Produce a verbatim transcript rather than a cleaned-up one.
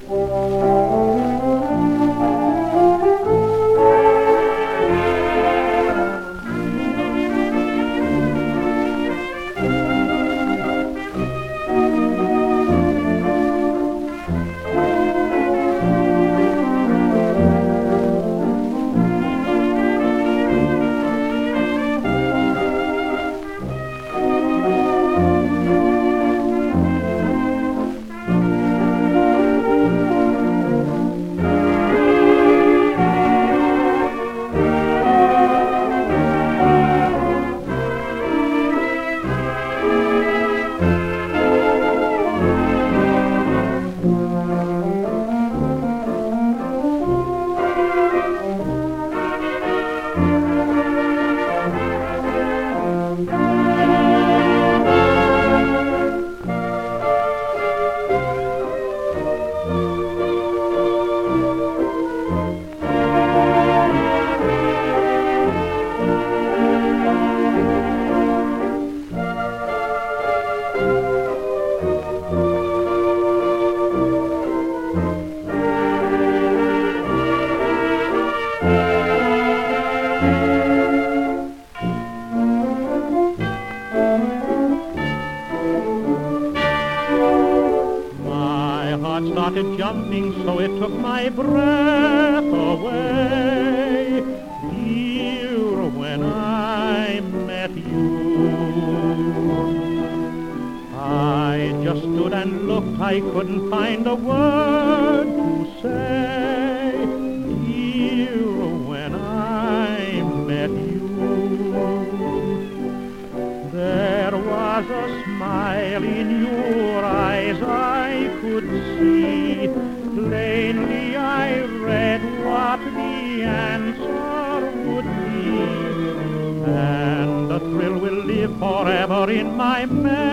Started jumping, so it took my breath away. Dear, when I met you, I just stood and looked, I couldn't find a word to say. Dear, when I met you, there was a smile in your eyes I could see. Plainly I read what the answer would be, and the thrill will live forever in my memory.